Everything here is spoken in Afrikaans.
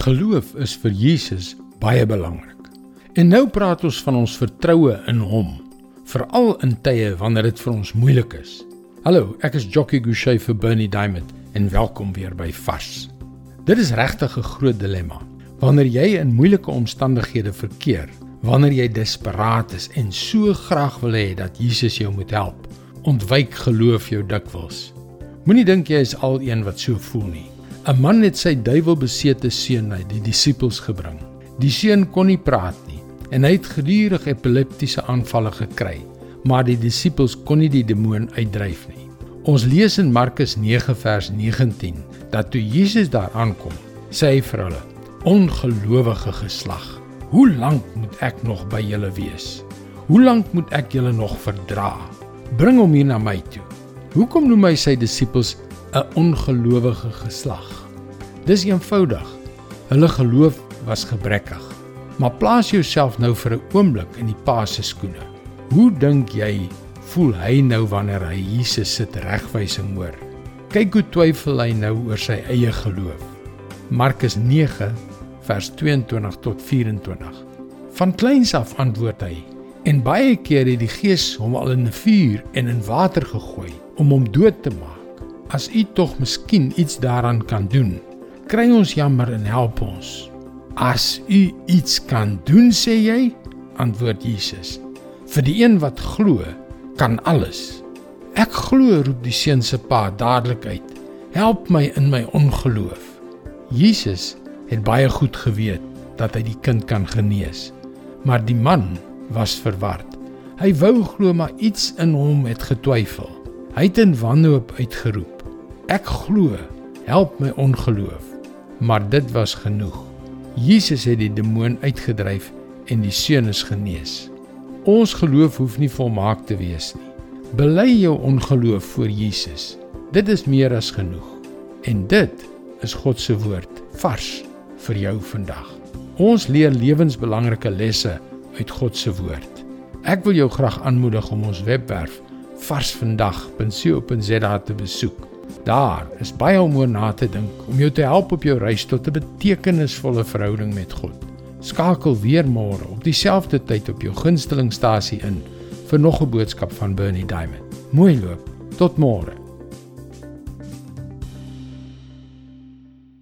Geloof is vir Jesus baie belangrik. En nou praat ons van ons vertroue in hom, veral in tye wanneer dit vir ons moeilik is. Hallo, ek is Jockey Gouchee vir Bernie Diamond en welkom weer by Vars. Dit is regtig 'n groot dilemma. Wanneer jy in moeilike omstandighede verkeer, wanneer jy desperaat is en so graag wil hê dat Jesus jou moet help, ontwyk geloof jou dikwels. Moenie dink jy is al een wat so voel nie. 'n Man het sy duiwelbesete seun na die disippels gebring. Die seun kon nie praat nie en hy het gedurig epileptiese aanvalle gekry, maar die disippels kon nie die demoon uitdryf nie. Ons lees in Markus 9 vers 19 dat toe Jesus daar aankom, sê hy vir hulle: "Ongelowige geslag, hoe lank moet ek nog by julle wees? Hoe lank moet ek julle nog verdra? Bring hom hier na my toe." Hoekom noem hy sy disippels 'n ongelowige geslag? Dis eenvoudig. Hulle geloof was gebrekkig. Maar plaas jouself nou vir 'n oomblik in die pa se skoene. Hoe dink jy voel hy nou wanneer hy Jesus se regwysing hoor? Kyk hoe twyfel hy nou oor sy eie geloof. Markus 9 vers 22 tot 24. Van kleins af antwoord hy, en baie keer het die Gees hom al in vuur en in water gegooi om hom dood te maak. As u tog miskien iets daaraan kan doen, kry ons jammer en help ons. As u iets kan doen, sê jy, antwoord Jesus. Vir die een wat glo, kan alles. Ek glo, roep die seun se pa dadelik uit. Help my in my ongeloof. Jesus het baie goed geweet dat hy die kind kan genees, maar die man was verward. Hy wou glo, maar iets in hom het getwyfel. Hy het in wanhoop uitgeroep: "Ek glo, help my ongeloof." Maar dit was genoeg. Jesus het die demoon uitgedryf en die seun is genees. Ons geloof hoef nie volmaak te wees nie. Bely jou ongeloof voor Jesus. Dit is meer as genoeg. En dit is God se woord, vars vir jou vandag. Ons leer lewensbelangrike lesse uit God se woord. Ek wil jou graag aanmoedig om ons webwerf varsvandag.co.za te besoek. Daar is baie om oor na te dink om jou te help op jou reis tot 'n betekenisvolle verhouding met God. Skakel weer môre op dieselfde tyd op jou gunstelingstasie in vir nog 'n boodskap van Bernie Diamond. Mooi loop, tot môre.